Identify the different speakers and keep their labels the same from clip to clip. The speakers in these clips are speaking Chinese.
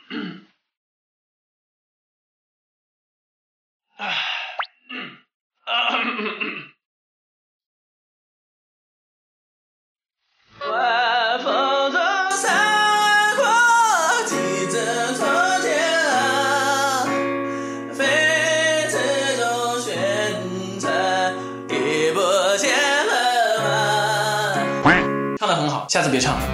Speaker 1: 晚风中散过几阵错觉啊，飞驰中旋转，已不见了吗？唱得很好，下次别唱了。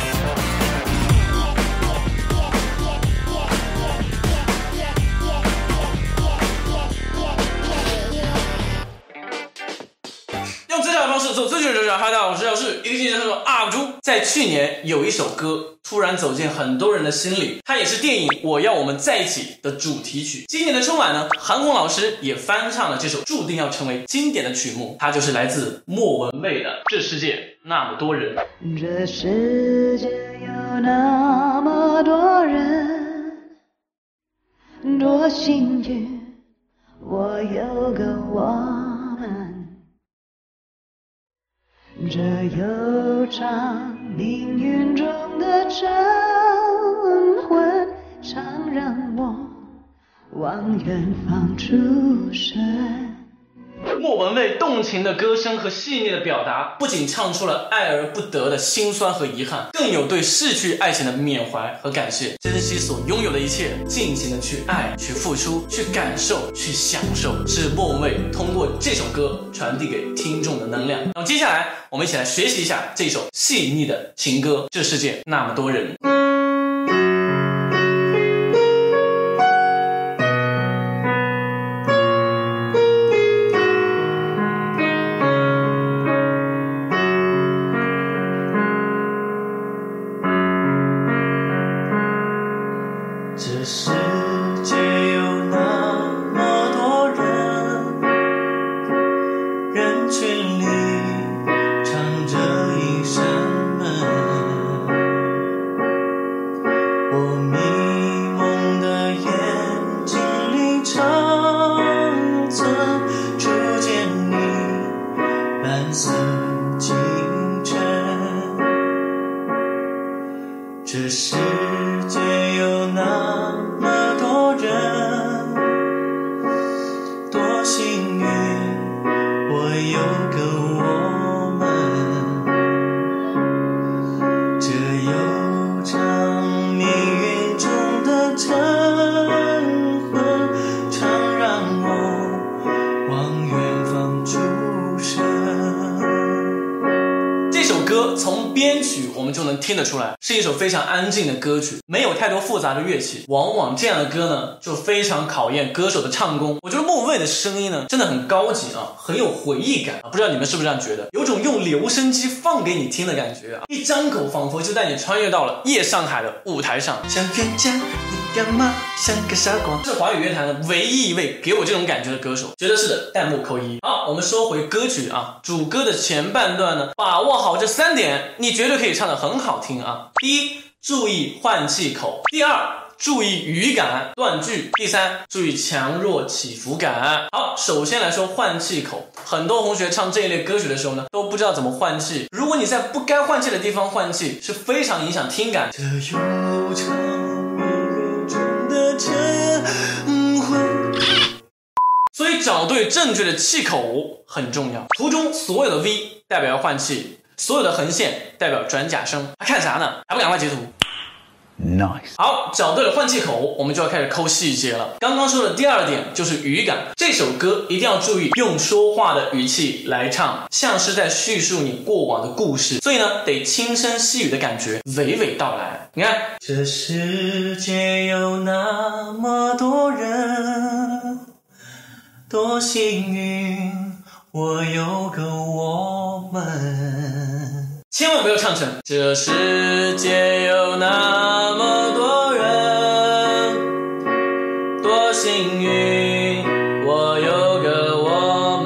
Speaker 1: 用最小的方式做最久的哈，大家好，我是姚氏，一个新人说 UP 主。在去年有一首歌突然走进很多人的心里，它也是电影《我要我们在一起》的主题曲。今年的春晚呢，韩红老师也翻唱了这首注定要成为经典的曲目，它就是来自莫文蔚的《这世界那么多人》。
Speaker 2: 这世界有那么多人，多幸运，我有个我们。这悠长命运中的晨昏，常让我往远方出神。
Speaker 1: 莫文蔚动情的歌声和细腻的表达，不仅唱出了爱而不得的辛酸和遗憾，更有对逝去爱情的缅怀和感谢，珍惜所拥有的一切，尽情的去爱，去付出，去感受，去享受，是莫文蔚通过这首歌传递给听众的能量。那么接下来我们一起来学习一下这首细腻的情歌《这世界那么多人》。这世界有那么多人，人群里藏着一扇门，我迷蒙的眼睛里长存初见你蓝色清晨。这世界有那么多人，多幸运，我有个我们。这悠长命运中的晨昏，常让我往远方出神。这首歌从编曲我们就能听得出来，是一首非常安静的歌曲，没有太多复杂的乐器。往往这样的歌呢，就非常考验歌手的唱功。我觉得莫文蔚的声音呢，真的很高级啊，很有回忆感啊。不知道你们是不是这样觉得？有种用留声机放给你听的感觉啊！一张口仿佛就带你穿越到了夜上海的舞台上。像冤家，你干嘛像个傻瓜？是华语乐坛的唯一一位给我这种感觉的歌手，觉得是的，弹幕扣一。好，我们说回歌曲啊，主歌的前半段呢，把握好这3点，你绝对可以唱得很好听啊。第一，注意换气口；第二，注意语感断句；第三，注意强弱起伏感。好，首先来说换气口。很多同学唱这一类歌曲的时候呢，都不知道怎么换气。如果你在不该换气的地方换气，是非常影响听感。这悠长命运中的晨昏，所以找对正确的气口很重要。图中所有的 V 代表要换气，所有的横线代表转假声。还看啥呢？还不赶快截图？Nice。好，找对了换气口，我们就要开始抠细节了。刚刚说的第二点就是语感，这首歌一定要注意用说话的语气来唱，像是在叙述你过往的故事，所以呢，得轻声细语的感觉，娓娓道来。你看，这世界有那么多人，多幸运，我有个我们。千万不要唱成这世界有那么多人，多幸运，我有个我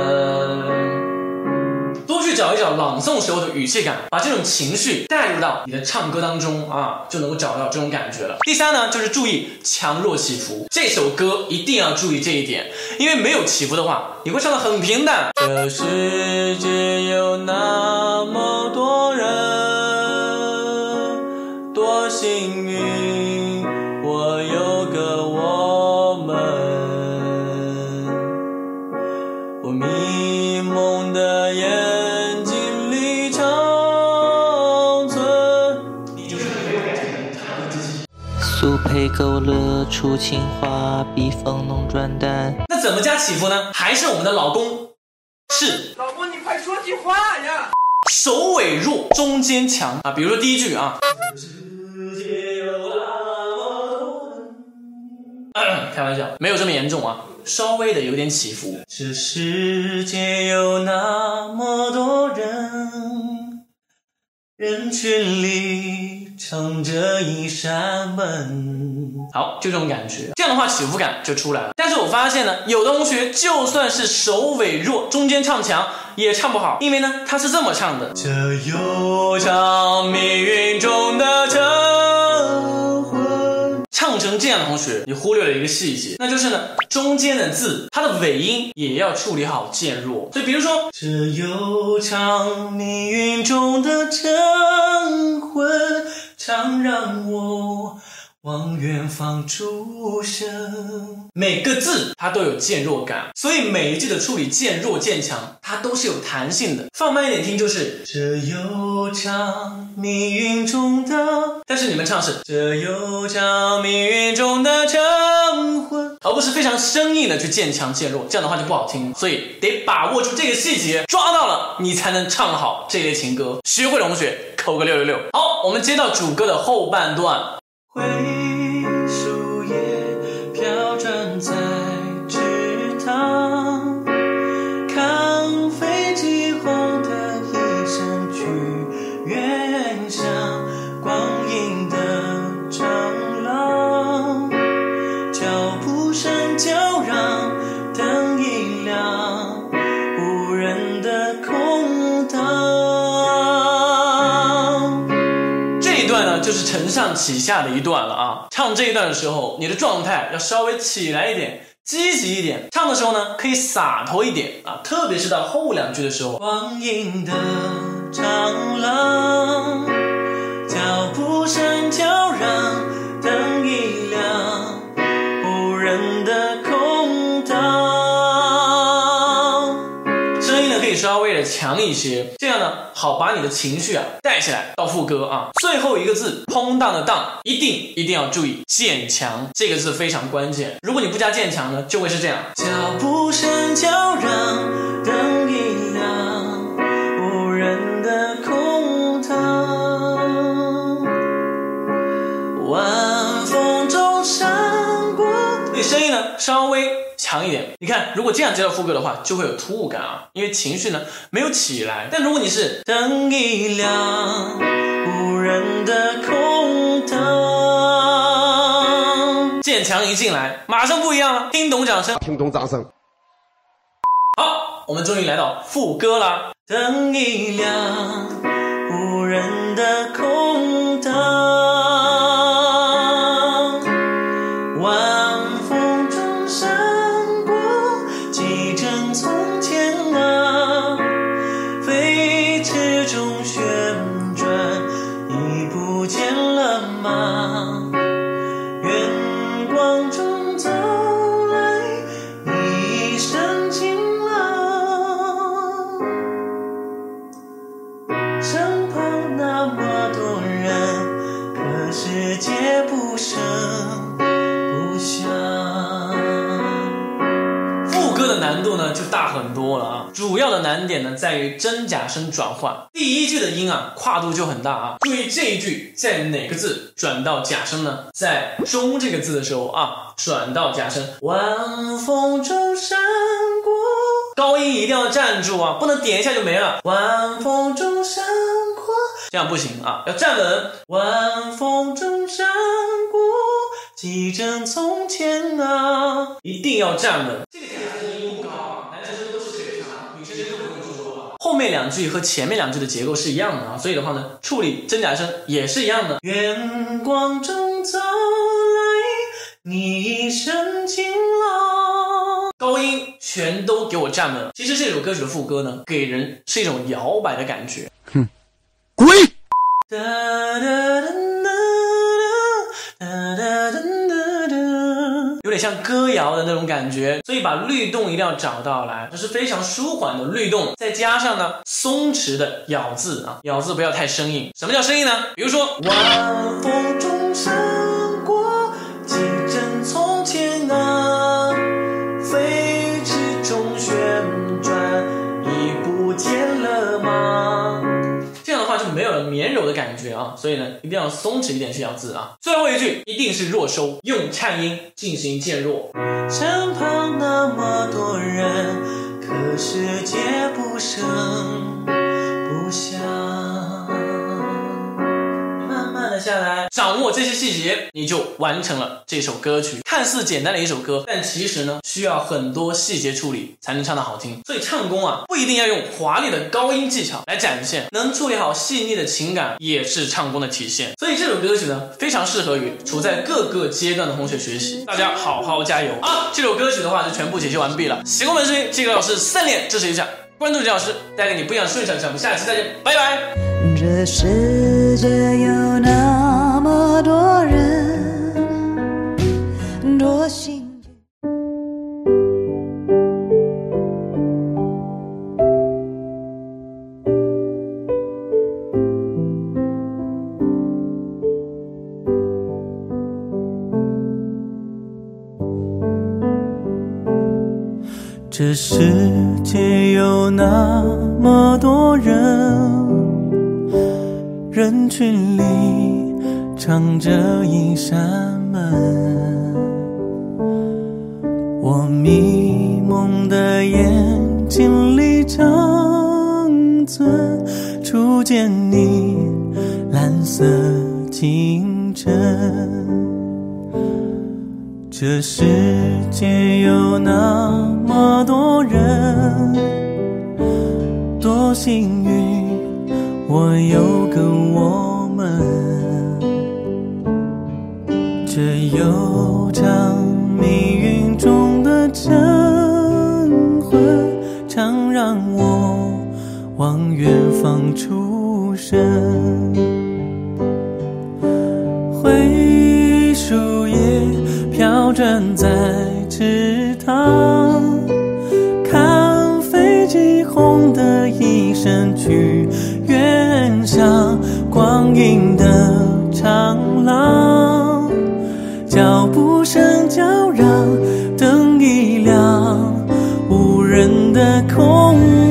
Speaker 1: 们。多去找一找朗诵时候的语气感，把这种情绪带入到你的唱歌当中啊，就能够找到这种感觉了。第三呢，就是注意强弱起伏，这首歌一定要注意这一点，因为没有起伏的话，你会唱得很平淡。这世界有那么多人，多幸运，
Speaker 3: 速配勾勒出情画，笔锋浓转淡。
Speaker 1: 那怎么加起伏呢？还是我们的老公，是
Speaker 4: 老公，你快说句话呀！
Speaker 1: 首尾弱，中间强啊。比如说第一句啊，开玩笑，没有这么严重啊，稍微的有点起伏。这世界有那么多人，人群里藏着一扇门。好，就这种感觉，这样的话起伏感就出来了。但是我发现呢，有的同学就算是首尾弱，中间唱强也唱不好，因为呢他是这么唱的：这悠长命运中的晨昏。唱成这样的同学，你忽略了一个细节，那就是呢中间的字它的尾音也要处理好渐弱。所以比如说这悠长命运中的晨昏，常让我往远方出神。每个字它都有渐弱感，所以每一句的处理渐弱渐强它都是有弹性的。放慢一点听就是这悠长命运中的，但是你们唱是这悠长命运中的晨昏，而不是非常生硬的去渐强渐弱，这样的话就不好听。所以得把握住这个细节，抓到了你才能唱好这类情歌。学会的同学扣个666。好，我们接到主歌的后半段。灰树叶飘转在池塘，看飞机轰的一声去远向光阴的长廊，脚步声叫嚷，灯一亮，无人的空荡。就是承上启下的一段了啊！唱这一段的时候，你的状态要稍微起来一点，积极一点。唱的时候呢，可以洒脱一点啊，特别是到后两句的时候。光阴的长廊，脚步声叫嚷，灯一亮，无人的空荡。声音呢可以稍微的强一些，这样呢好把你的情绪啊带起来。到副歌啊，最后一个字空荡的荡，一定要注意渐强，这个字非常关键。如果你不加渐强呢，就会是这样：脚步声叫嚷，灯一亮，无人的空荡，晚风中闪过。你声音呢稍微强一点，你看如果这样接到副歌的话就会有突兀感啊，因为情绪呢没有起来。但如果你是灯一亮，无人的空荡，渐强一进来马上不一样了，听懂掌声，
Speaker 5: 听懂掌声。
Speaker 1: 好，我们终于来到副歌啦。灯一亮，无人的空荡，晚风中闪过几帧从前啊，飞驰中旋转，你不见了吗？远光中走来你一身晴朗，身旁那么多人，可世界不声不响。副歌的难度呢就大很多了啊，主要的难点呢在于真假声转换。第一句的音啊跨度就很大啊，注意这一句在哪个字转到假声呢？在中这个字的时候啊转到假声。晚风中闪过，高音一定要站住啊，不能点一下就没了。晚风中闪过，这样不行啊，要站稳。晚风中闪过几帧从前啊，一定要站稳。这个假声音不高啊，男生都是可以唱，女生都不用说了。后面两句和前面两句的结构是一样的啊，所以的话呢，处理真假声也是一样的。远光中走来你一身晴朗，高音全都给我站稳。其实这首歌曲的副歌呢，给人是一种摇摆的感觉。
Speaker 5: 哼，滚！
Speaker 1: 哒哒哒哒哒哒哒，有点像歌谣的那种感觉，所以把律动一定要找到来，这是非常舒缓的律动，再加上呢松弛的咬字啊，咬字不要太生硬。什么叫生硬呢？比如说晚风中闪过绵柔的感觉啊，所以呢，一定要松弛一点去咬字啊。最后一句一定是弱收，用颤音进行渐弱。
Speaker 3: 身旁那么多人，可世界不声不响。
Speaker 1: 慢慢的下来，掌握这些细节，你就完成了这首歌曲。看似简单的一首歌，但其实呢，需要很多细节处理才能唱得好听。所以唱功啊，不一定要用华丽的高音技巧来展现，能处理好细腻的情感，也是唱功的体现。所以这首歌曲呢，非常适合于处在各个阶段的同学学习。大家好好加油啊！这首歌曲的话就全部解析完毕了。喜欢我们的声音，这个老师3连支持一下，关注这老师，带给你不一样的顺畅项目。下期再见，拜拜。
Speaker 2: 这世界有那么多人，多幸运。
Speaker 3: 这世界有那么多人，人群里藏着一扇门，我迷蒙的眼睛里长存，初见你蓝色清晨。这世界有那么多人，多幸运我有个我们。这悠长命运中的晨昏，常让我往远方出神。灰树叶飘转在池塘，看飞机轰的一声去远乡，光阴的长廊，脚步声叫嚷，灯一亮，无人的空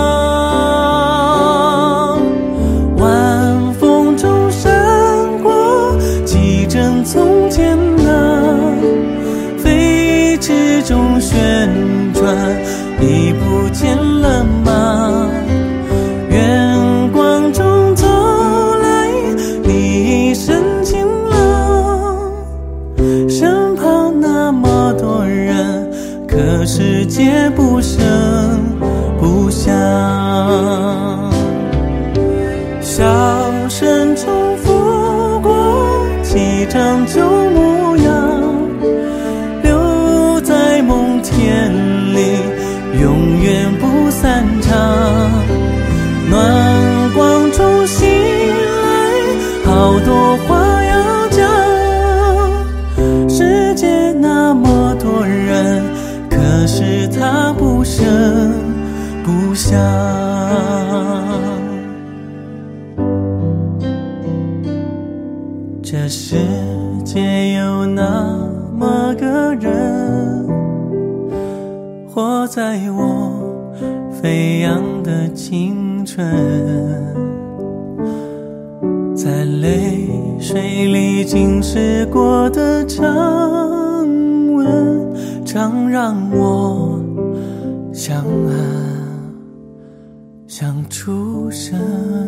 Speaker 3: 荡，晚风中闪过几帧从前啊，飞驰中旋转，已不见了吗？远光中走来，你一身晴朗，身旁那么多人，可世界不声不响。笑声重复过几张旧模样，留在梦田里，永远不散场。暖光中醒来，好多话要讲。世界那么多人，可是他不声不响。这世界有那么个人，活在我飞扬的青春，在泪水里浸湿过的长吻，常让我想啊想出神。